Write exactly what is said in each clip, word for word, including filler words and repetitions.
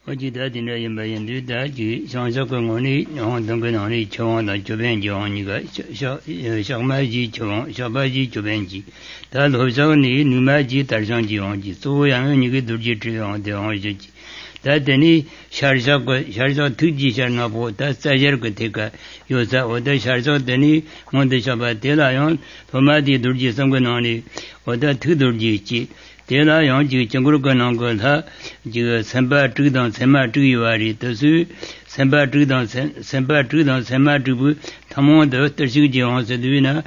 Oji da dinda yimba yindu da ji shang shakka ngoni nyong tangka nani chawang da choben jiwang niga shakma ji chawang shakpa ji choben ji da lo shak ni numa ji tarshang jiwang ji so yang niga durji chiyang dewang shi ji da dani shar shakka shar shak tuk ji shar na po da sajar ka teka yo sa oda shar shak dani ngondda shakpa tela yang thoma di durji samka nani oda tuk durji ji Tela yang ji jenggur ka nang ka tha ji sempa chigdang sempa chigiwari tasu sempa chigdang sempa chigdang sempa chigu tamang da tarshig ji wang se duwi na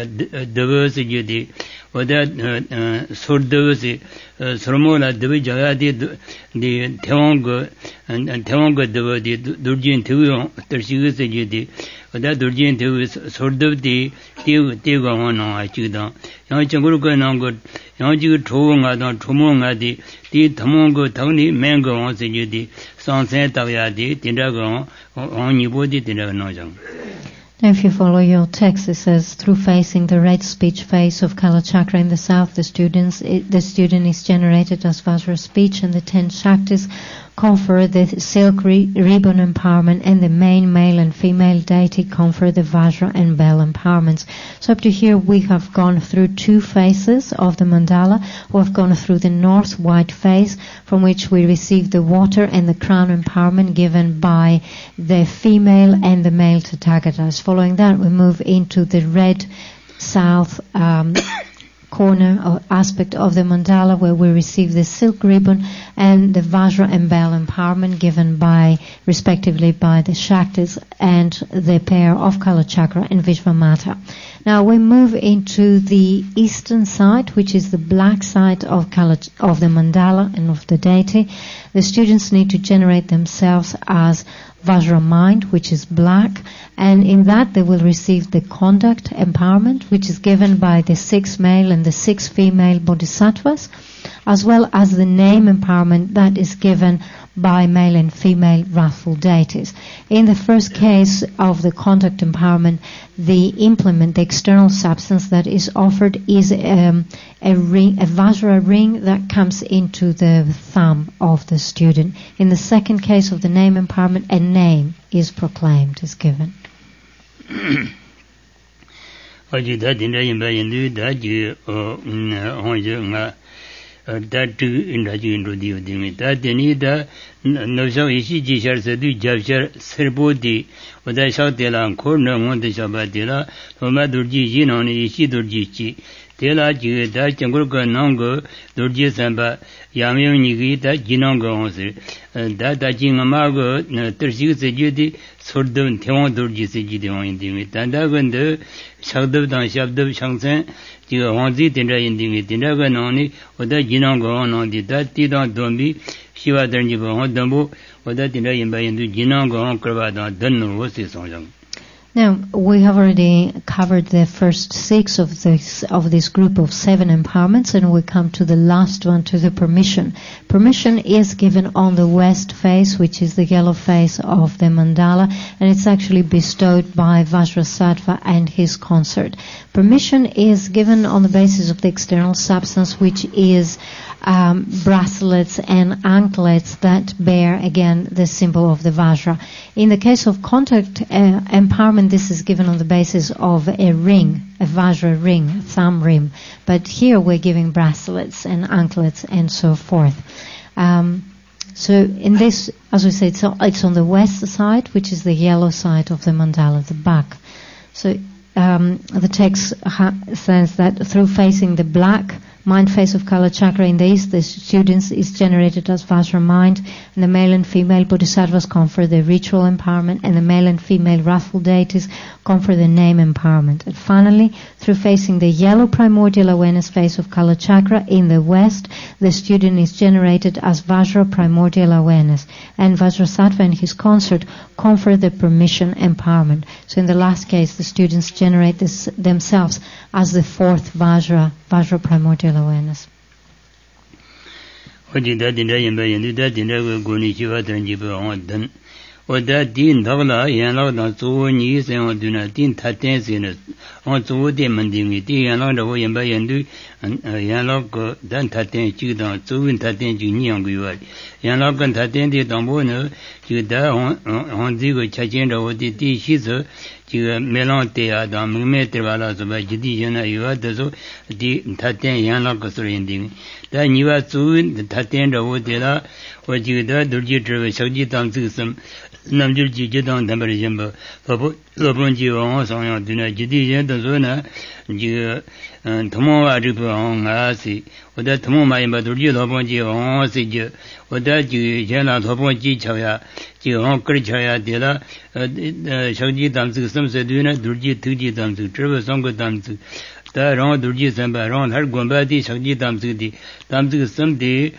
dawa se ji di oda sur dawa se surmo la dawa jaya di di tewang ka tewang ka dawa di durjin tewi tarshig se ji di oda durjin tewi sur dawa di tewa wang nang a chigdang yang jenggur ka nang ka yang ji chu nga dang chu mo nga di di tamong go tang ni men go wang se ji di sang sen ta ya di tin da go wang ni bo di tin da na jang. Now, if you follow your text, it says, through facing the red speech phase of Kala Chakra in the south, the students, it, the student is generated as Vajra speech, and the ten Shaktis confer the silk re- ribbon empowerment, and the main male and female deity confer the Vajra and Bell empowerments. So up to here, we have gone through two phases of the mandala. We have gone through the north white phase, from which we receive the water and the crown empowerment given by the female and the male Tathagatas. Following that, we move into the red south um, corner or aspect of the mandala, where we receive the silk ribbon and the Vajra and Bell empowerment given by, respectively, by the Shaktis and the pair of Kala Chakra and Vishvamata. Now we move into the eastern side, which is the black side of Kala, of the mandala and of the deity. The students need to generate themselves as Vajra mind, which is black, and in that they will receive the conduct empowerment, which is given by the six male and the six female bodhisattvas, as well as the name empowerment that is given by male and female wrathful deities. In the first case of the conduct empowerment, the implement, the external substance that is offered is um, a ring, a Vajra ring that comes into the thumb of the student. In the second case of the name empowerment, a name is proclaimed, is given. That in the into the thing that they need the no so easy jishar said the javshar serbodi or the shot de la corner one the shabatilla Homa Durji on Ishi Durji Tela Ji that Jangurka Nongo Durji Samba Yami Nigi that Jinongo that that Jingamago Tersi Sejudi Sordum Teon Durji Sejidi on the Tandagan Shagdav Dan Shabdav Shangsen 지금 원지 된다 인딩이 된다가 나오니 어디 지난 거 나오니 다티다 돈비 시와든지 뭐 돈부 어디 된다 인바인도 지난 거 그러다 돈노 ወ스 성장. Now, we have already covered the first six of this of this group of seven empowerments, and we come to the last one, to the permission. Permission is given on the west face, which is the yellow face of the mandala, and it's actually bestowed by Vajrasattva and his consort. Permission is given on the basis of the external substance, which is um, bracelets and anklets that bear, again, the symbol of the Vajra. In the case of contact uh, empowerment, this is given on the basis of a ring, a Vajra ring, a thumb ring. But here we're giving bracelets and anklets and so forth. Um, so in this, as we said, so it's on the west side, which is the yellow side of the mandala, the back. So um, the text ha- says that through facing the black mind face of Kala Chakra in the east, the students is generated as Vajra mind, and the male and female bodhisattvas confer the ritual empowerment, and the male and female wrathful deities confer the name empowerment. And finally, through facing the yellow primordial awareness face of Kala Chakra in the west, the student is generated as Vajra primordial awareness, and Vajrasattva and his consort confer the permission empowerment. So in the last case, the students generate this themselves as the fourth Vajra, Vajra primordial awareness. or that Dean Dogla, Yanla, Zoonis, and do not Dean Tatens in it. On Zoo demanding it, Yanla, the way and by and do, and Yanla, then Taten, Judan, Zoon Taten, Junior, Yanla, and Taten, the Dombono, Juda on the Chachin over the tea, she's a Melante, Adam, Metevalas of Judiciana, you are the so, the Taten, Yanla, surrendering. Then you are soon the Taten over the what you do, Durjitra, Sajitan system. Namjurji Jidon Tambarijamba, Lobonji on Sonia Dina Jidi Zona, Tomo Aripa on Asi, or that Tomo Maimbaduji Lobonji on Sij, or that you Jana Lobonji Chaya, Jion Krichaya Dilla, Shaji Damsu, some Seduna, Durji Tuji Damsu, Trevor Songo Damsu. Around Durji Samba, around her Gombati, Shaji Damsudi, Damsu someday,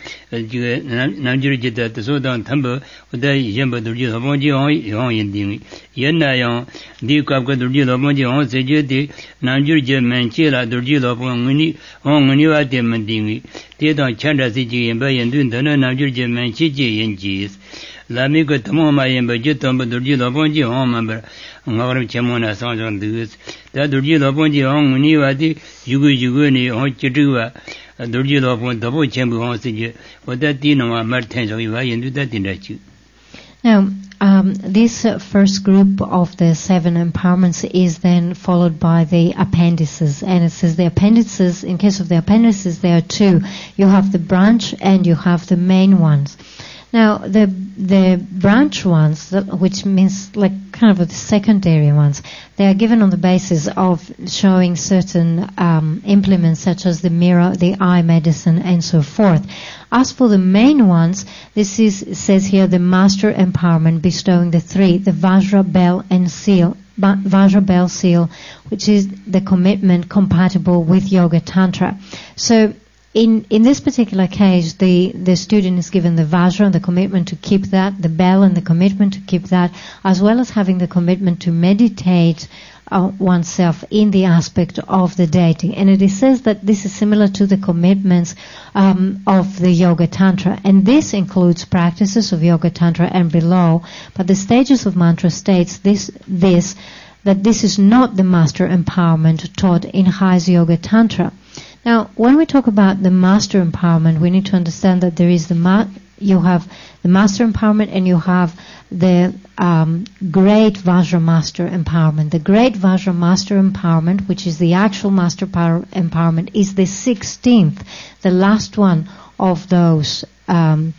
Namjurji that the Sodan Tumble, with the Yamba Durji Homonji on Yendimi. Yenayon, the Kapka Durji Homonji on Sejudi, Namjurji Manchila, Durji Loponi, on Munua de Mandimi. They don't chant Siji and by and doing the Namjurji Manchiji and G's. Lamiko Tomoma and Bajutom, Durji Loponi on member. Ngawram Chamona songs on this. That Durji Loponji on Muniwadi, Yugu Yuguni on Chitua, Durji Lopon, double chamber on Sija, or that Dino Martins of Iva and do that in that you. Now, um, this uh, first group of the seven empowerments is then followed by the appendices. And it says the appendices, in case of the appendices, there are two. You have the branch and you have the main ones. Now, the the branch ones, which means like kind of the secondary ones, they are given on the basis of showing certain um, implements such as the mirror, the eye medicine, and so forth. As for the main ones, this is says here the master empowerment bestowing the three, the Vajra, Bell, and Seal. Vajra, Bell, Seal, which is the commitment compatible with Yoga Tantra. So, In in this particular case, the, the student is given the Vajra, the commitment to keep that, the Bell and the commitment to keep that, as well as having the commitment to meditate uh, oneself in the aspect of the deity. And it is says that this is similar to the commitments um, of the Yoga Tantra. And this includes practices of Yoga Tantra and below, but the stages of mantra states this this that this is not the master empowerment taught in Hatha Yoga Tantra. Now, when we talk about the master empowerment, we need to understand that there is the ma- you have the master empowerment and you have the um, great Vajra master empowerment. The great Vajra master empowerment, which is the actual master power empowerment, is the sixteenth, the last one of those um,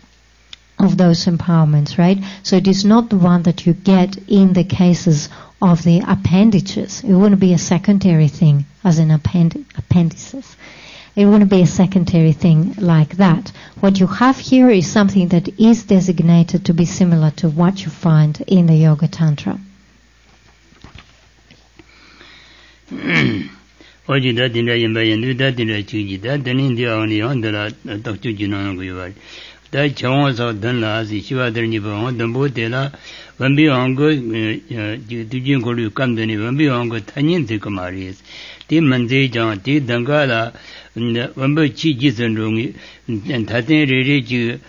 of those empowerments, right? So it is not the one that you get in the cases of the appendages. It wouldn't be a secondary thing as in append- appendices. It wouldn't be a secondary thing like that. What you have here is something that is designated to be similar to what you find in the Yoga Tantra. That Chawans of Dunla, the Shiva Derniba, the Botela, Vambi Ongo, Dujin Golu Kamdani, Vambi Ongo, Tanyan de Comaris, Tim Mande John, T. Dangala, Vambo Chi Jison Rungi, and Tatin Regi,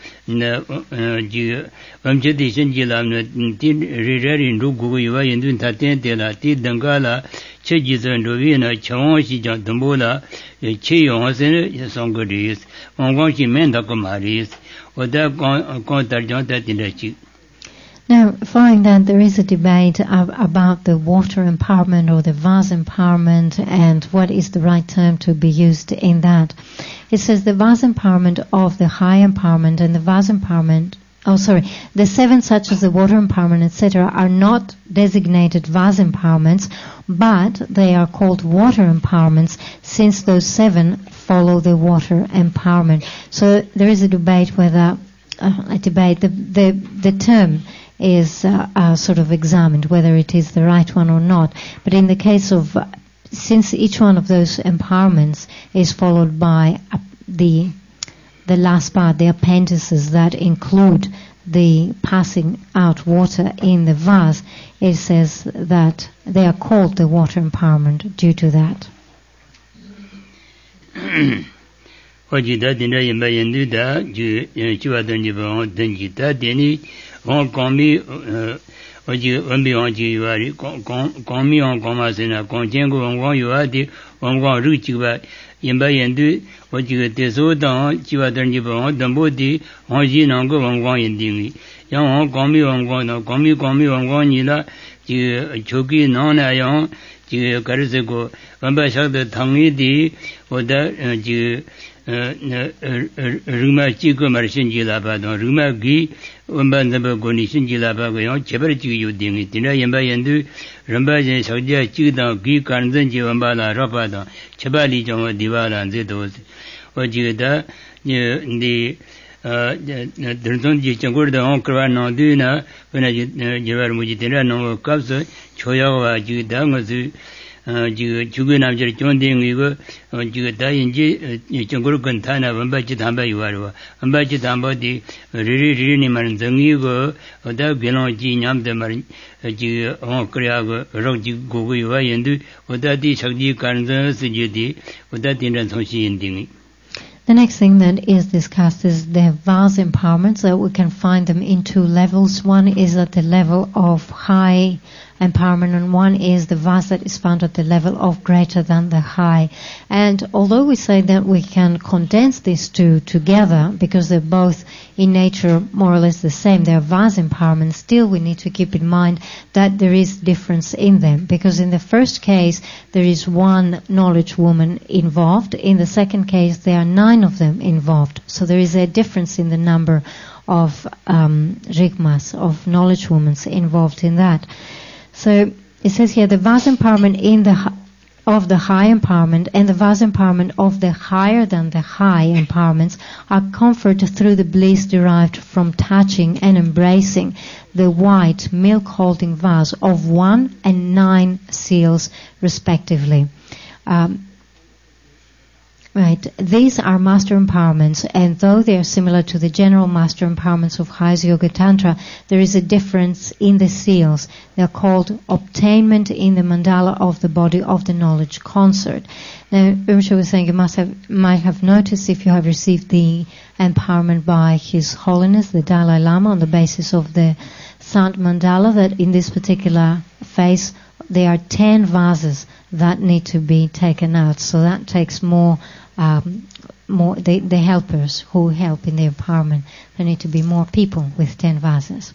Vamjeti Shinjilam, Tin Reri in Rugu, and Tatin de la T. Dangala, Chejison Rovina, Chawanshi John Dambola, Chi Yonsen, Songodis, Ongonshi Menda Comaris. Now, following that, there is a debate ab- about the water empowerment or the vase empowerment and what is the right term to be used in that. It says the vase empowerment of the high empowerment and the vase empowerment, oh sorry, the seven such as the water empowerment, et cetera, are not designated vase empowerments, but they are called water empowerments since those seven follow the water empowerment. So there is a debate whether, uh, a debate, the, the, the term is uh, uh, sort of examined, whether it is the right one or not. But in the case of, uh, since each one of those empowerments is followed by uh, the the last part, the appendices that include the passing out water in the vase, it says that they are called the water empowerment due to that. on komi oji ombi onji yuari komi on koma sena konjengo on yuadi on gon ruchi ba yimba yendu oji te so dan jiwa danji ba dambo di onji nang go on gon yindingi yang on komi on gon no komi komi on gon ni la ji choki no na yang ji karse ko amba shak de thangi di oda ji ruma chi ko mar shin ji la ba don ruma gi amba naba go ni shin ji la ba go yang chebar chi yu ding ni tin yin ba yin du ramba je shak ja chi da gi kan zhen ji amba la ra ba da cheba li jong di ba la ze do o ji da ni drzon ji changor da on kra no du na na ji ji war mu ji tin ra no ka so choya wa ji da ngo zu ji jugu nam ji chon ding yi go ji da yin ji changor kan tha na ban ba ji dam ba yu wa ro ban ba ji dam ba di ri ri ri ni man zeng yi go da gelon ji nyam de mar ji on kra go ro ji go go yu wa yin du da di chak ji kan zeng si ji di da tin ran song shi yin ding. The next thing that is discussed is the vase empowerment, so we can find them in two levels. One is at the level of high empowerment, and one is the vase that is found at the level of greater than the high. And although we say that we can condense these two together because they're both in nature more or less the same, they're vase empowerment, still we need to keep in mind that there is difference in them, because in the first case there is one knowledge woman involved, in the second case there are nine of them involved, so there is a difference in the number of um, rigmas, of knowledge women involved in that. So it says here the vase empowerment in the of the high empowerment and the vase empowerment of the higher than the high empowerments are conferred through the bliss derived from touching and embracing the white milk-holding vase of one and nine seals respectively. Um, Right. These are master empowerments, and though they are similar to the general master empowerments of Hatha Yoga Tantra, there is a difference in the seals. They are called obtainment in the mandala of the body of the knowledge concert. Now, Rinpoche was saying you must have, might have noticed if you have received the empowerment by His Holiness, the Dalai Lama, on the basis of the Sant Mandala, that in this particular phase there are ten vases that need to be taken out. So that takes more Um, more the, the helpers who help in the empowerment. There need to be more people with ten vases.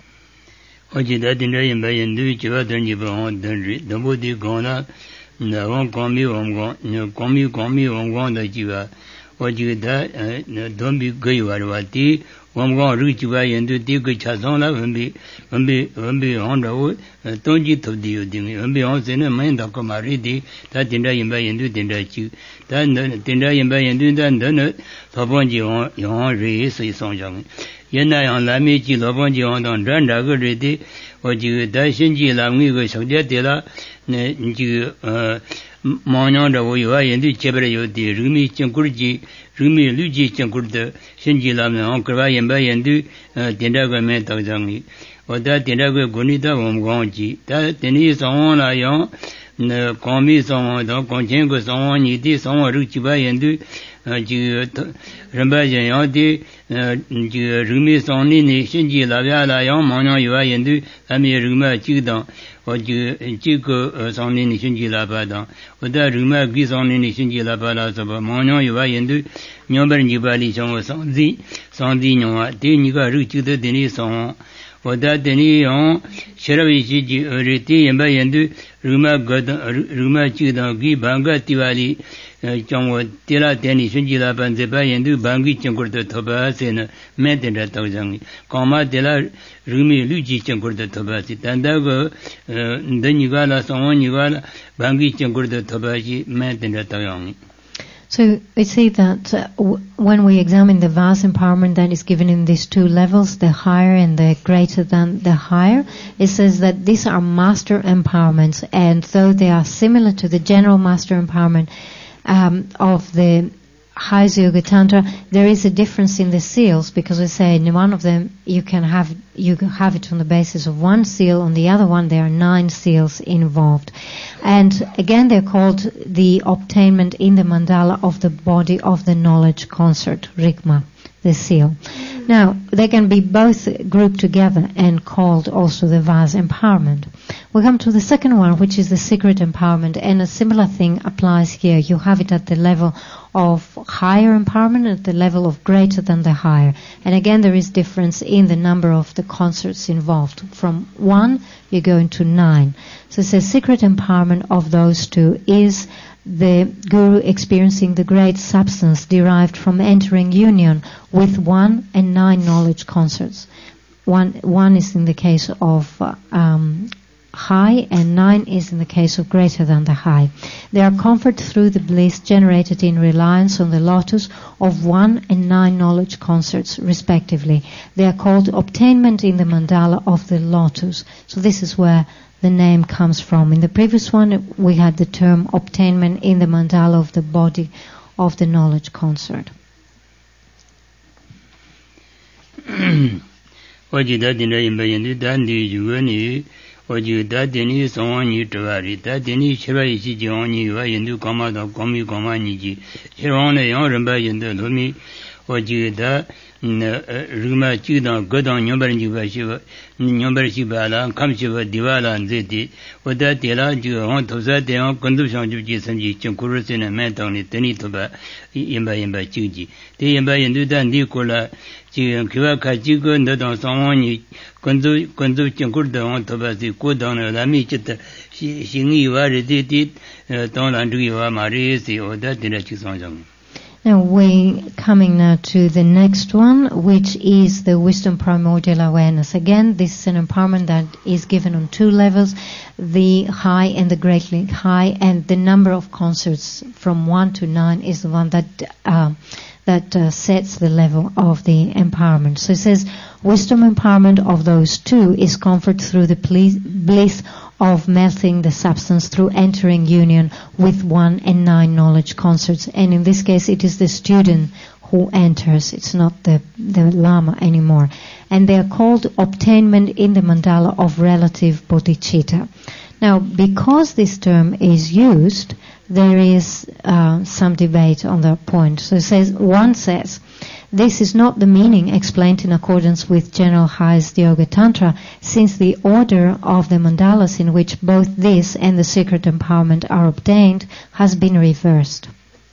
Oji da din yin ba yin du ji ba den ji ba on den ri den bo di gon na na won gon mi won gon ne gon mi gon mi won gon da ji ba oji da don bi ge wa wa ti won gon ru ji ba yin du di ge cha song la wen bi wen bi wen bi on da wo don ji to di yu ding wen bi on se ne men da ko ma ri di da din da yin ba yin du din da ji da din da yin ba yin du da ne so bon ji on yon ri si song jang yin na yang la mi ji lo bon ji on dong ran da ge ri di o ji da xin ji la mi ge shou jie de la ne ji呃 ma nyang da wo yu wa yin du che bre yu di ru mi jing gu ji ru mi lu ji jing gu de xin ji la me on ge ba yin ba yin du din da ge me da jang ni o da din da ge gu ni da wo gong ji da din ni song la yang ne gong mi song da gong chen ge song ni di song ru ji ba yin du ji ren ba yin yang di ji ru mi song ni ni xin ji la ya la yang ma nyang yu wa yin du a mi ru ma ji dang o ji ji ge song ni ni xin ji la ba dang o da ru ma gi song ni ni xin ji la ba la so ba ma nyang yu wa yin du nyong ba ni ba li song song zi song di nyong wa di ni ga ru ji de de ni song o da de ni yong she ra bi ji ji ri ti yin ba yin du ru ma ge ru ma ji dang gi ba ga ti wa li chong wo ti la de ni xin ji la ban ze ba yin du ban gi cheng gur de to ba se ne me de da to jang ka ma de la ru mi lu ji cheng gur de to ba si dan da go de ni ga la song ni ga la ban gi cheng gur de to ba ji me de da to yang. So we see that uh, w- when we examine the vase empowerment that is given in these two levels, the higher and the greater than the higher, it says that these are master empowerments, and though they are similar to the general master empowerment um, of the Hatha Yoga Tantra, there is a difference in the seals, because we say in one of them you can have you can have it on the basis of one seal, on the other one there are nine seals involved. And again they're called the obtainment in the mandala of the body of the knowledge concert, Rigma, the seal. Now, they can be both grouped together and called also the vase empowerment. We come to the second one, which is the secret empowerment, and a similar thing applies here. You have it at the level of higher empowerment, at the level of greater than the higher. And again, there is difference in the number of the concerts involved. From one, you go into nine. So it says secret empowerment of those two is the guru experiencing the great substance derived from entering union with one and nine knowledge concerts. One, one is in the case of uh, um, high, and nine is in the case of greater than the high. They are comfort through the bliss generated in reliance on the lotus of one and nine knowledge concerts, respectively. They are called obtainment in the mandala of the lotus. So this is where the name comes from. In the previous one, we had the term obtainment in the mandala of the body of the knowledge concert. Ruma Chidon, Godon, Number Shiva, Number Shiba, Kamshiva, Divala, and Zeti, with that the large on to that the own condition of Jason G. Chunkurusin and Menton, Tenitoba, Imba Imba Chuji. The Imba and Dudan Nicola, Chiankiwaka Chico, and the Don Samoni, Condu Chunkurda on Tobasi, Kodon, Lamicheta, Shingi, Varity, Don Andriva, Marisi, or that in a Chisong. Now we're coming now to the next one, which is the wisdom primordial awareness. Again, this is an empowerment that is given on two levels, the high and the greatly high, and the number of concerts from one to nine is the one that uh, that uh, sets the level of the empowerment. So it says, wisdom empowerment of those two is comfort through the bliss of melting the substance through entering union with one and nine knowledge concerts. And in this case, it is the student who enters. It's not the, the Lama anymore. And they are called obtainment in the mandala of relative bodhicitta. Now, because this term is used, there is uh, some debate on that point. So it says, one says, this is not the meaning explained in accordance with General Hay's Yoga Tantra, since the order of the mandalas in which both this and the secret empowerment are obtained has been reversed.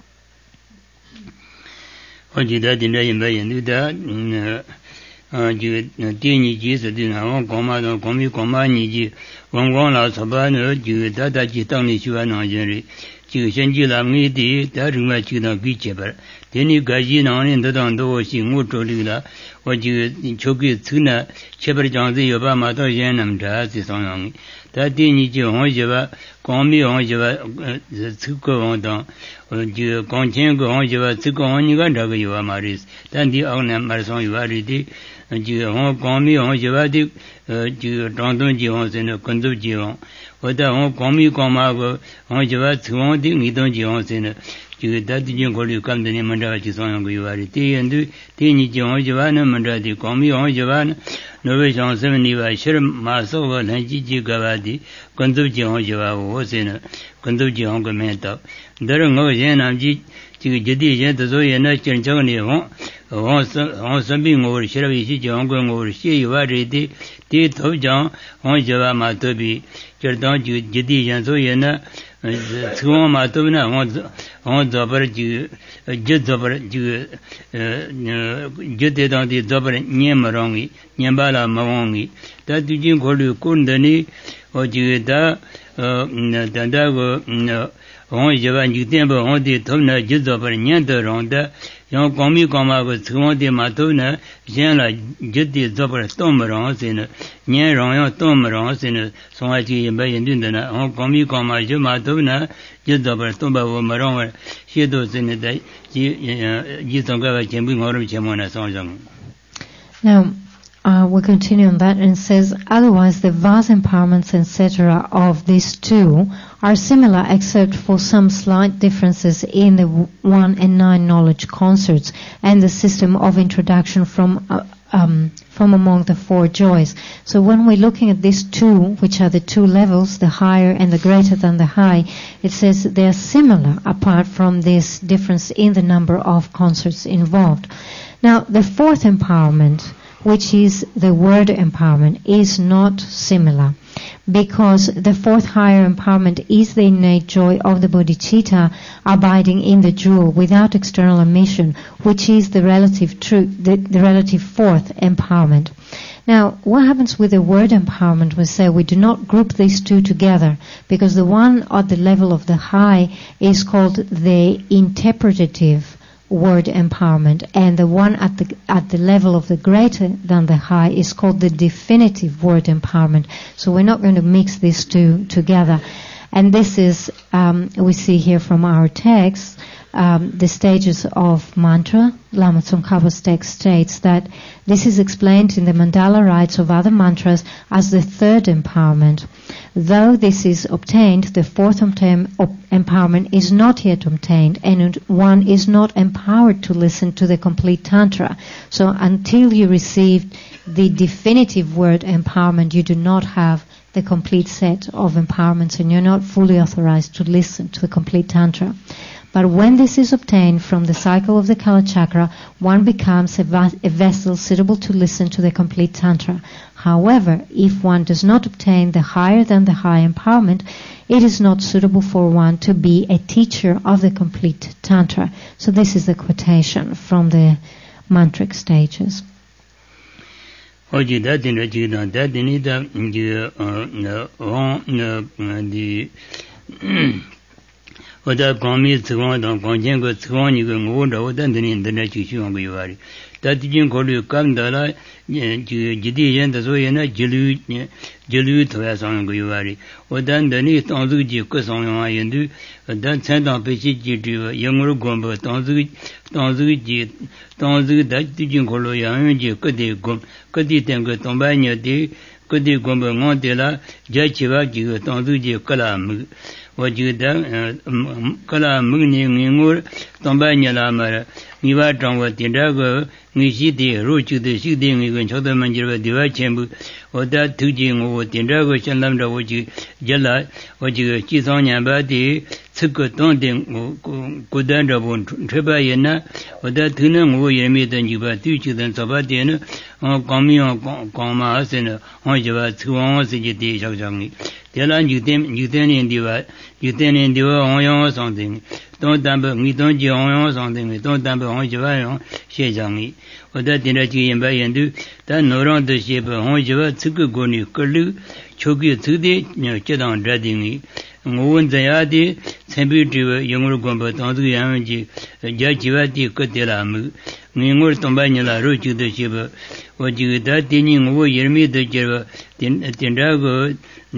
Teni gaji nani dadang do shi ngu choli la wa ji choki tsuna chebar jangzi yoba ma to yen nam da si song yang da ti ni ji hong je ba kong mi hong je ba tsu ko hong dang ji kong chen ko hong je ba tsu ko hong ni ga da ga yoba ma ri dan di ang na ma song yoba ri di ji hong kong mi hong je ba di ji dang dong ji hong sen kun du ji hong wa da hong kong mi kong ma go hong je ba tsu hong di ni dong ji hong sen that the Jingoli come the name of Chisong Guarity and do Tini Jovan, Mandrati, Comi on Javan, Novation seventy by Sherm Maso and Gigi Gavadi, Conduji on Java was in a Conduji on Gomenta. There are no Jen and G. Jadi Jen, the Zoya Nature and Johnny on something over Sheravi John going over she you are ready. Tea Top John on Java Matobi, Jerdan Jadi and Zoyana. Tsuwa ma tubna on zabar ju jid zabar ju jid dang di zabar nyen marangi nyen bala mawangi da tu jin kholu kundani o ju da da da go on jaban ju ten ba on di tubna jid zabar nyen da rong da yang komi koma go tsuwa di ma tubna jen la jid di zabar tom rong sin nyen rong yang tom rong sin songa ji ba yin dun da on komi koma ju ma tubna jid zabar tom ba wo marong she do sin da ji ji song ga chen bu ngor chen mo na song jang. Now Uh, we continue on that, and it says, otherwise the vast empowerments, et cetera, of these two are similar, except for some slight differences in the one and nine knowledge concerts and the system of introduction from uh, um, from among the four joys. So when we're looking at these two, which are the two levels, the higher and the greater than the high, it says they are similar apart from this difference in the number of concerts involved. Now, the fourth empowerment, which is the word empowerment, is not similar, because the fourth higher empowerment is the innate joy of the bodhicitta abiding in the jewel without external emission, which is the relative truth, the, the relative fourth empowerment. Now, what happens with the word empowerment? We say we do not group these two together, because the one at the level of the high is called the interpretative word empowerment, and the one at the at the level of the greater than the high is called the definitive word empowerment. So we're not going to mix these two together. And this is, um, we see here from our text, um, the stages of mantra. Lama Tsongkhapa's text states that this is explained in the mandala rites of other mantras as the third empowerment. Though this is obtained, the fourth empowerment is not yet obtained, and one is not empowered to listen to the complete Tantra. So until you receive the definitive word empowerment, you do not have the complete set of empowerments, and you're not fully authorized to listen to the complete Tantra. But when this is obtained from the cycle of the Kalachakra, one becomes a, va- a vessel suitable to listen to the complete Tantra. However, if one does not obtain the higher than the high empowerment, it is not suitable for one to be a teacher of the complete Tantra. So this is the quotation from the mantric stages. Oggi da dinra jida da dinida the the oda komi tsgon da konjen go tsgon ni go ngoda oda din din chi chi ngo yari da dijin ko lu kam da la ji di yen da so yen na jilu jilu to ya sang go yari oda ni tong zu ji ko song ya yen du da chen da pe chi ji du yang ru gom ba tong zu tong zu ji tong zu da dijin ko lu yang yen ji ko de gom ko di ten go tong ba nya de ko di gom ba ngo de la ja chi ba ji go tong zu ji ko la mu wajida kala mugni ngur tomba nyala mara niwa tongwa tindago ngishi de rochu de shide ngi gon choda manjirwa diwa chembu oda tuji ngo tindago chanlam da woji jala woji chi songnya ba de tsuk ton de ko dan da bon treba yena oda tuna ngo yemi dan jiba tu chi dan soba de na kami ko ma asen ho jiba tsuwa se ji de chak chang ni Tela Newton Newton in the Newton in the Oyon something. Don't damper me, don't you own something, don't damper on Java, Shejang. Or that dinner and buy and do that no round the shape of Honjava, Tsukugoni, Kulu, Choki Tude, Chedan dreading. Moon Zayadi, Sembu, Younger Gomba, Tondu Yamaji, Jajivati, Kotela, Ningur Tombanyala, Rochu the Shiva, or you that dinning over Yermi the Java, Tindago.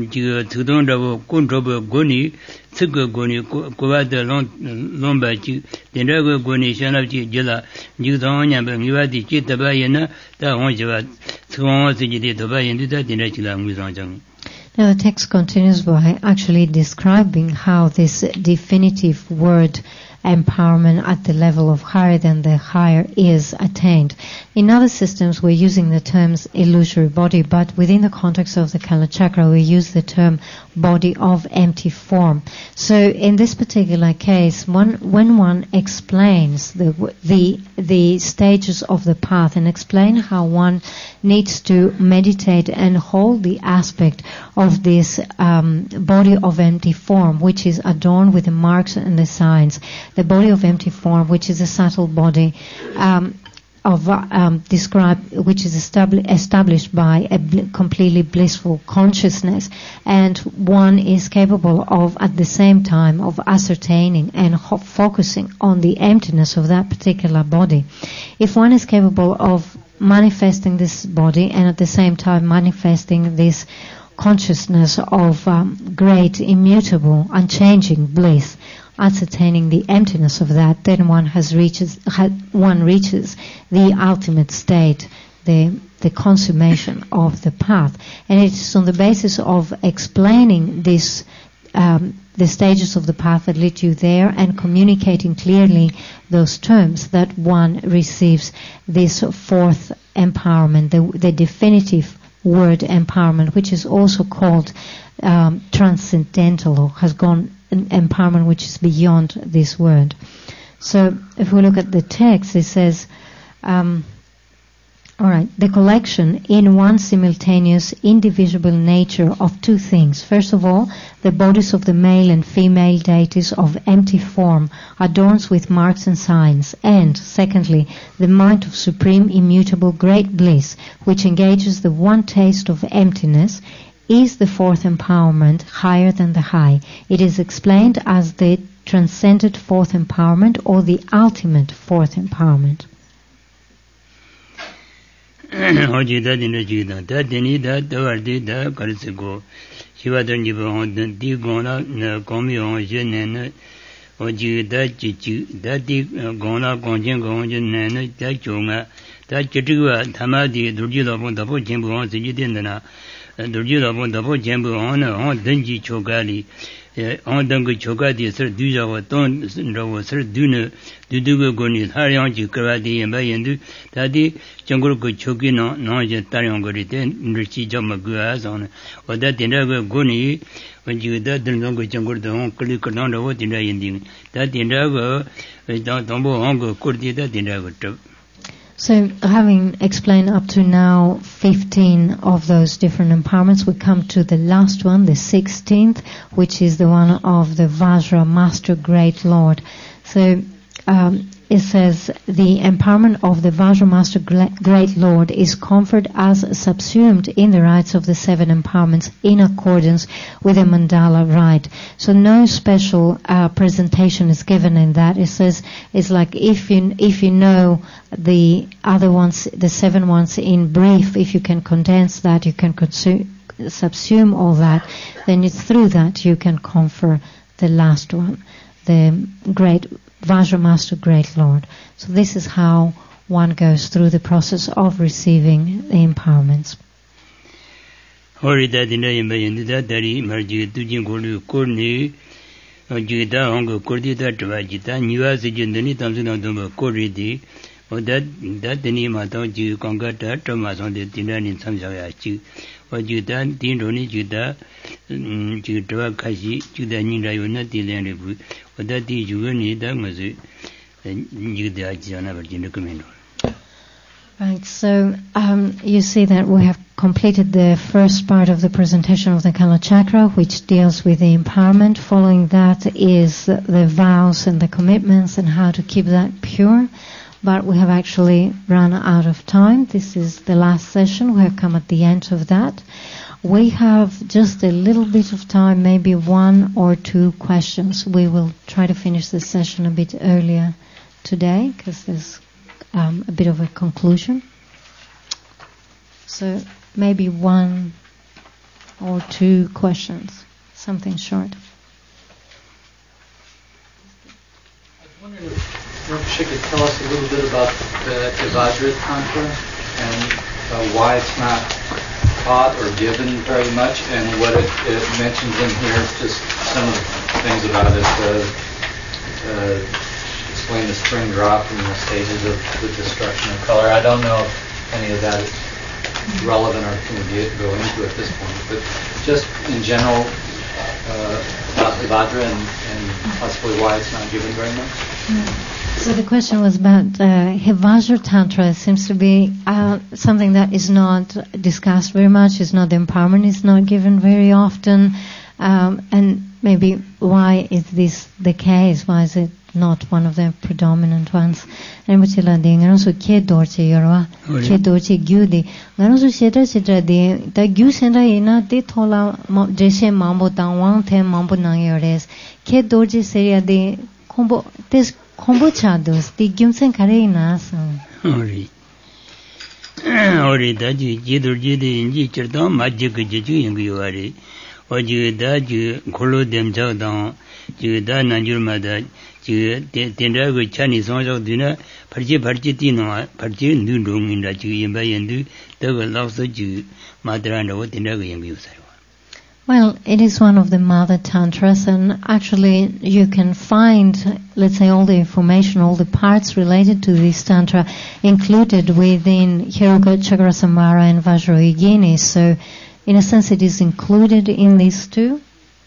Tudon Davo, Kuntrobo Goni, Tsuka Goni, Kovada Lombachi, Tendago Goni, Shanachi, Jela, Judonia, Yuvati, Chitabayana, that Honjava, Tsuan Siji to buy into that in Rachila Muzanjang. Now the text continues by actually describing how this definitive word empowerment at the level of higher than the higher is attained. In other systems we're using the terms illusory body, but within the context of the Kalachakra we use the term body of empty form. So in this particular case, one, when one explains the, the, the stages of the path and explain how one needs to meditate and hold the aspect of this um, body of empty form, which is adorned with the marks and the signs, the body of empty form, which is a subtle body, um, of um, described, which is establi- established by a bl- completely blissful consciousness, and one is capable of, at the same time, of ascertaining and ho- focusing on the emptiness of that particular body. If one is capable of manifesting this body and at the same time manifesting this consciousness of um, great, immutable, unchanging bliss, ascertaining the emptiness of that, then one has reaches ha, one reaches the ultimate state, the the consummation of the path. And it is on the basis of explaining this, um, the stages of the path that lead you there, and communicating clearly those terms, that one receives this fourth empowerment, the, the definitive word empowerment, which is also called um, transcendental, or has gone an empowerment which is beyond this word. So if we look at the text, it says, um, all right, the collection in one simultaneous, indivisible nature of two things. First of all, the bodies of the male and female deities of empty form, adorned with marks and signs. And, secondly, the mind of supreme, immutable, great bliss, which engages the one taste of emptiness, is the fourth empowerment, higher than the high. It is explained as the transcendent fourth empowerment, or the ultimate fourth empowerment. Hoji da din ji da da din da da de da kar se go shiva da ni ba hon di go na ko mi hon je ne ne hoji da ji ji da di go na go jin go je ne ne da jo nga da ji ti wa thama di du ji lo bon da bo jin bu hon se ji din da na du ji lo bon da bo jin bu hon ne hon den ji cho ga li on dang go cho ga di sir du ja wa ton ro sir du ne du du go ni ha yang ji kra di yin ba yin du da di jangul go cho gi no no je ta yang go ri de ni chi jo ma gu a so ne wa da din da go go ni wa ji da din dong go jangul da hon kli ko no ro din da yin di da din da go da dong bo hon go ko di da din da go to. So, having explained up to now fifteen of those different empowerments, we come to the last one, the sixteenth, which is the one of the Vajra Master Great Lord. So, um, it says, the empowerment of the Vajra Master Great Lord is conferred as subsumed in the rites of the seven empowerments in accordance with the mandala rite. So no special uh, presentation is given in that. It says, it's like if you, if you know the other ones, the seven ones in brief, if you can condense that, you can consume, subsume all that, then it's through that you can confer the last one, the great Vajra Master Great Lord. So this is how one goes through the process of receiving the empowerments. Hori da din yin ba yin da dari mar ji tu jin ko lu ko ni ji da hong ko ko di da twa ji da ni wa se jin ni tam sin do ba ko ri di o da da ni ma to ji kong ga da to ma song de din da ni sam sa ya ji o ji da din ro ni ji da ji twa kha ji ji da ni ra yo na di len ri bu o da di ju ni da ma se ji da ji na ba ji ne ko men. Right, so um, you see that we have completed the first part of the presentation of the Kala Chakra, which deals with the empowerment. Following that is the vows and the commitments and how to keep that pure. But we have actually run out of time. This is the last session. We have come at the end of that. We have just a little bit of time, maybe one or two questions. We will try to finish the session a bit earlier today because there's Um, a bit of a conclusion. So maybe one or two questions, something short. I was wondering if Rinpoche could tell us a little bit about the, the Vajra Tantra and uh, why it's not taught or given very much, and what it, it mentions in here, just some of the things about it. Uh, uh, explain the spring drop and the stages of the destruction of color. I don't know if any of that is relevant or can get, go into at this point, but just in general uh, about the Vajra and, and possibly why it's not given very much. Yeah. So the question was about uh, Vajra Tantra. It seems to be uh, something that is not discussed very much. It's not the empowerment. It's not given very often. Um, and maybe why is this the case? Why is it not one of the predominant ones? And which is the ngano so ke dorche yorwa ke dorche gyudi ngano so seta seta de the gyu senda ina te thola jeshe mambo tangwang the mambo nang yores ke dorche seria de kombo tes kombo chados the gyumsen kare ina so ori ori da ji ji dor ji de inji cherdo majje ge ji ji yeng yo ari o ji da ji kholo dem ja da ji da nanjur ma da ji den da go chani song jo dina parji parji ti no parji nu dong in da ji yin ba yin du da go lao so ji ma dra no den da go yeng yo sai. Well, it is one of the mother tantras, and actually you can find, let's say, all the information, all the parts related to this tantra included within Heruka Chakrasamara and Vajrayogini. So, in a sense, it is included in these two.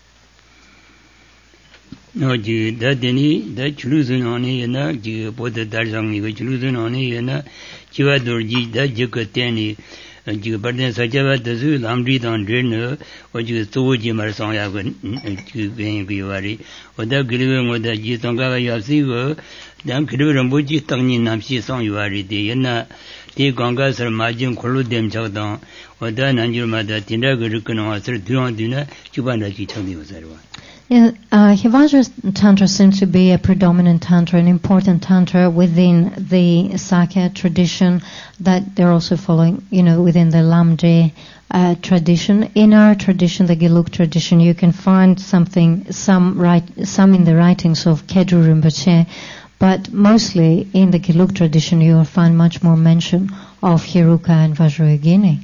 No, ji da deni da chulusun oni yana ji bodha darsang ni chulusun oni yana jiwa dorji da jikateni ji barden sajava dazu lamri dan dren o ji so ji mar song ya go ji ben gi wari o da gilwe ngo da ji song ga ya si go dan gilwe rambo ji tang ni nam si song yu wari de yana de ganga sar ma jin khulu dem chak dang o da nan ji ma da tin da go ru kan wa sar duan dina chuban da ji chang ni wa sarwa. Yeah, uh, Hevajra Tantra seems to be a predominant Tantra, an important Tantra within the Sakya tradition that they're also following, you know, within the Lamdre uh, tradition. In our tradition, the Gelug tradition, you can find something, some write, some in the writings of Kedru Rinpoche, but mostly in the Gelug tradition, you will find much more mention of Heruka and Vajrayogini.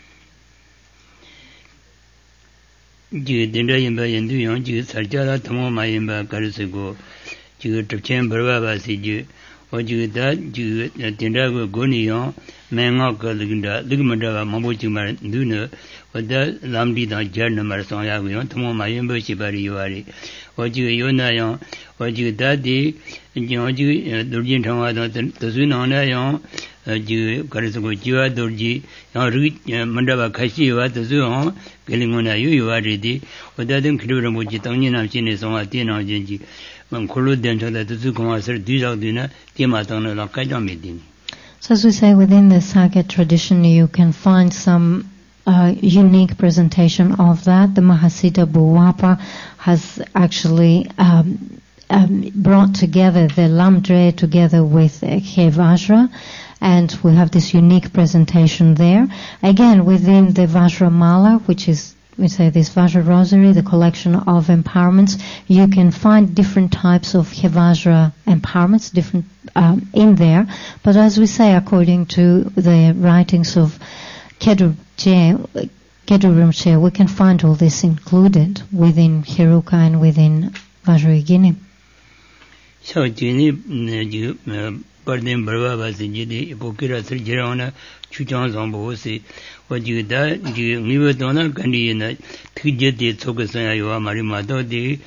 ji dendra yinba yendu yang ji sarja la thamo ma yinba karse go ji trchen barwa ba si ji o ji da ji dendra go goni yang menga ka liginda ligmanda ba mambo ji ma ndu ne o da lamdi da jar na mar song ya go yang thamo ma yinba shi bari yari o ji yo na yang o ji da di ji ji durjin thangwa da tsu na na yang ji karse go jiwa durji yang ru mandaba khashi wa tsu ha gelingona yu yu wa di o da den khiro mo ji tang ni nam chin ne song a ti na jin ji man khulu den cha da tsu ko ma ser du jak du na ti ma tang na la ka jang me din. So as we say, within the Sakya tradition, you can find some uh, unique presentation of that. The Mahasiddha Bhuwapa has actually um, um, brought together the Lamdre together with uh, Hevajra, and we have this unique presentation there. Again, within the Vajra Mala, which is, we say, this Vajra Rosary, the collection of empowerments, you can find different types of Hevajra empowerments, different um, in there. But as we say, according to the writings of Kedru Rinpoche, we can find all this included within Heruka and within Vajrayogini. So, you Pardon Barba was in the Pokira Sirjana, Chuchan Zambo, say, what you da, you never donna candy in a Tijeti Tokasan, you are Marimato de,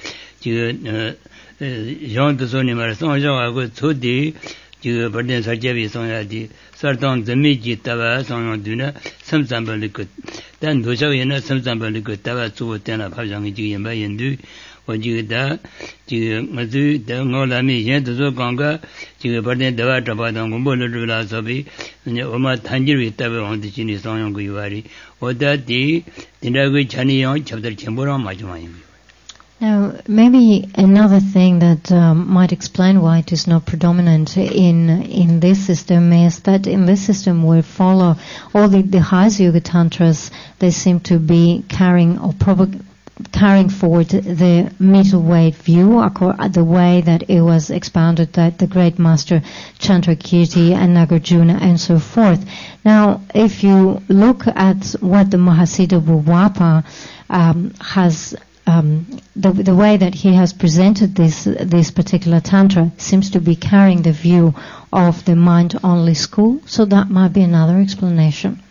Jean de Sony Marathon, I got so de, you Pardon Sarjavi Sonadi, Sartan the Miji Tava, Son Duna, some sample liquid. Then Doshavina, some sample liquid Tava, two ten of Hajangi and Bayandu. ji da ji mazu da ngola mi yen de zo ganga ji ba de da ba ba dang bo lu la so bi ne o ma tan ji ri ta ba on de chi ni song yong gu yu ba ri o da di din da gu chani yong chap da chen bo ra ma ju ma yin. Now, maybe another thing that um, might explain why it is not predominant in in this system is that in this system we follow all the, the Hatha Yoga Tantras. They seem to be carrying or probably carrying forward the middle way view, the way that it was expounded that the great master Chandrakirti and Nagarjuna and so forth. Now, if you look at what the Mahasiddha Bhuwapa um, has, um, the, the way that he has presented this this particular tantra seems to be carrying the view of the mind-only school, so that might be another explanation.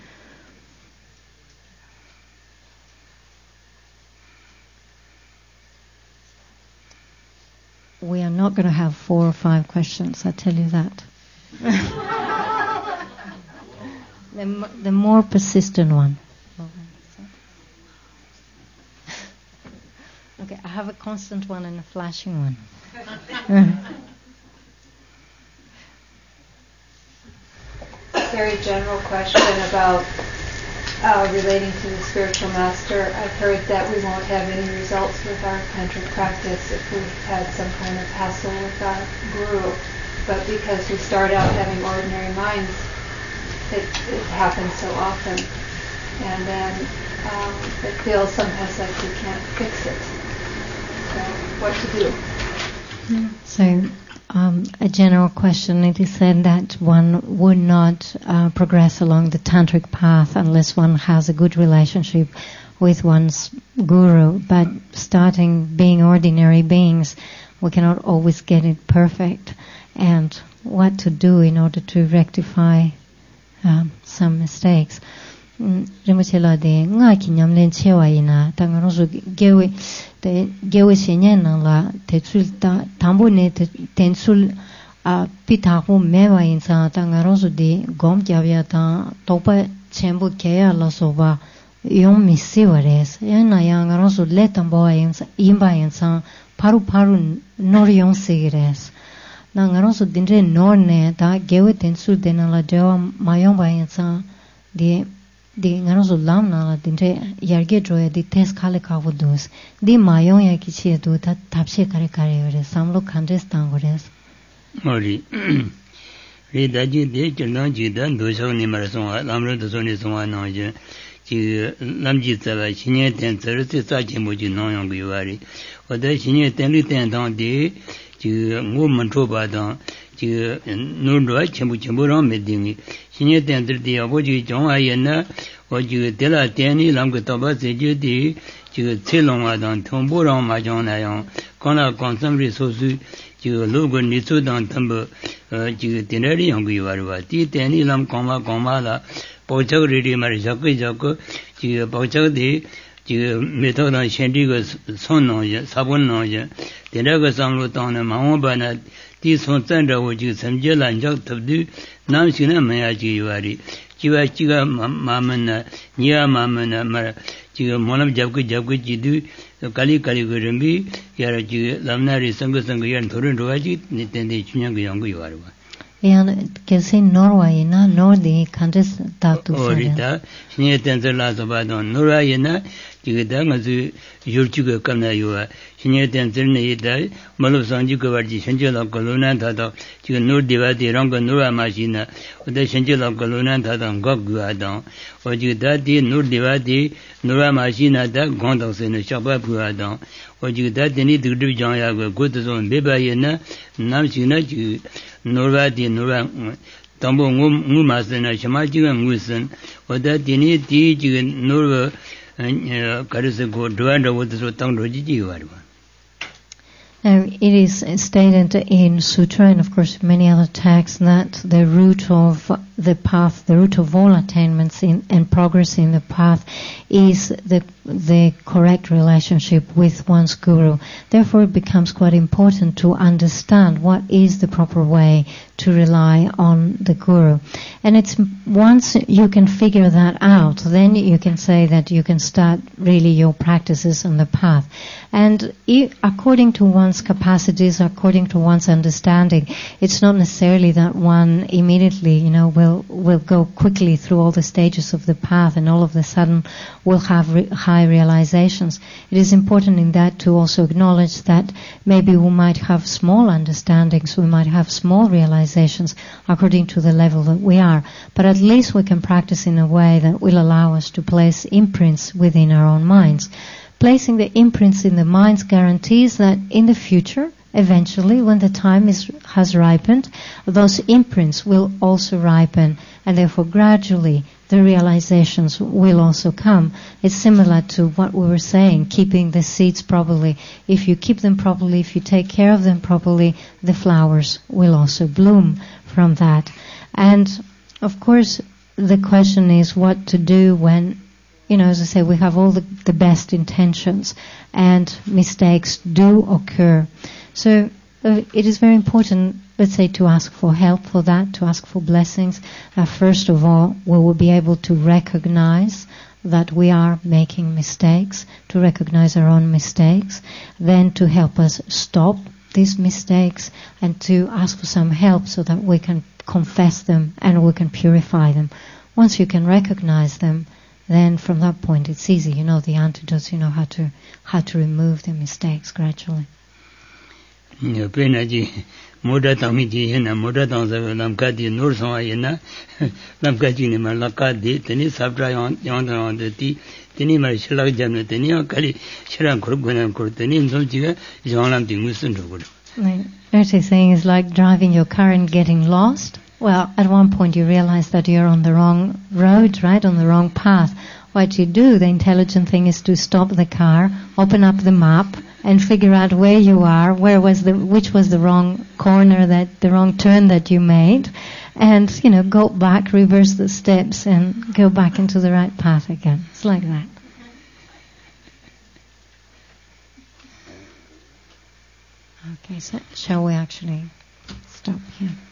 We are not going to have four or five questions, I tell you that. the, m- the more persistent one. Okay, I have a constant one and a flashing one. Very general question about uh, relating to the spiritual master. I've heard that we won't have any results with our tantric practice if we've had some kind of hassle with our guru. But because we start out having ordinary minds, it, it happens so often. And then um, it feels sometimes like we can't fix it. So what to do? So Um, a general question. It is said that one would not uh, progress along the tantric path unless one has a good relationship with one's guru. But starting being ordinary beings, we cannot always get it perfect. And what to do in order to rectify um, some mistakes. Rimachela de nga ki nyamlen chewa ina tanga rosu gewe te gewe shenyen nang la te tsul ta tambo ne te tensul a pita hu mewa insa tanga rosu de gom kyavya ta topa chenbu keya la soba yom misiwares yana yang rosu le tambo insa imba insa paru paru nor yong sigres nang rosu dinre nor ne ta gewe tensul de na la dewa mayong ba insa de di ngarosu lamna la dinte yarge droya di tes khale kavudus di mayong ya kichi du ta tapse kare kare ore samlo khandes tangores mori re daji de chana ji dan do so ni mar so lamro do so ni so na je ji lamji tsala shinye ten tsar se sa chen mo ji no yong gi wari o de shinye ten li ten dang de ji ngo man tro ba dang ji no ro chen bu chen bu ro me ding shinye ten dir de abo ji jong a yen na o ji de la ten ni lam ge to ba se ji di ji che long a dang thong bu ro ma jong na yong kon la kon sam ri so su ji lo go ni su dang tam bu ji ten ri yong gi war ba ti ten ni lam kon ma kon ma la po chak ri ri ma ri jak jak ji po chak de ji me to da shen di ge son no ye sa bon no ye ten ra ge sam lo tang ne ma wo ba na ti son zan zhe wo ji sam je lan jak tab du nam xin na ma ya ji wa ri ji wa ji ga ma men na ni ya ma men na ma ji ga mo lam jab ge jab ge ji du kali kali ge ren bi ya ra ji lam na ri sang ge sang ge yan tho ren ro wa ji ni ten de chu nyang ge yang ge wa ri wa and can say Norway na nor the countries that to say that ni ten ze la so ba don Norway na ji ge da nga zu yur chu ge kam na yo ni ten ze ne da ma lo sang ji ge wa ji shen je la ko lo nan ta da ji nur de wa de rang ge nur ma shi na o de shen je la ko lo nan ta da ga gu a da o ji da de nur de wa de nur ma shi na da gong dong se ne sha ba bu a da o ji da de ni du du jang ya ge go de zo be ba ye na nam shi na ji Nurwa di nurwa tambo ngu ngu ma sen na shama ji ga ngu sen oda di ni di ji ga nurwa kare se go dwa da wo so tang ro ji ji wa ri. Now, it is stated in Sutra and, of course, many other texts that the root of the path, the root of all attainments in, and progress in the path is the the correct relationship with one's guru. Therefore, it becomes quite important to understand what is the proper way to rely on the guru. And it's once you can figure that out, then you can say that you can start really your practices on the path. And if, according to one's capacities, according to one's understanding, it's not necessarily that one immediately, you know, will will go quickly through all the stages of the path and all of a sudden will have re- high realizations. It is important in that to also acknowledge that maybe we might have small understandings, we might have small realizations according to the level that we are, but at least we can practice in a way that will allow us to place imprints within our own minds. Placing the imprints in the minds guarantees that in the future, eventually, when the time is, has ripened, those imprints will also ripen, and therefore gradually the realizations will also come. It's similar to what we were saying, keeping the seeds properly. If you keep them properly, if you take care of them properly, the flowers will also bloom from that. And, of course, the question is what to do when, you know, as I say, we have all the, the best intentions and mistakes do occur. So uh, it is very important, let's say, to ask for help for that, to ask for blessings. Uh, first of all, we will be able to recognize that we are making mistakes, to recognize our own mistakes, then to help us stop these mistakes and to ask for some help so that we can confess them and we can purify them. Once you can recognize them, then from that point it's easy. You know the antidotes, you know how to how to remove the mistakes gradually. Penaji moda tami ji na moda tang sa lam ka di nur so ay na lam ka ji ni ma la ka di teni sabra yon yon da de ti teni ma shila jam ne teni kali shira khur gona khur teni so ji ga yon lam ding mu sun ro Like Erti saying is like driving your car and getting lost. Well, at one point you realize that you're on the wrong road, right, on the wrong path. What you do, the intelligent thing, is to stop the car, open up the map, and figure out where you are, where was the, which was the wrong corner, that the wrong turn that you made, and, you know, go back, reverse the steps, and go back into the right path again. It's like that. Okay, so shall we actually stop here?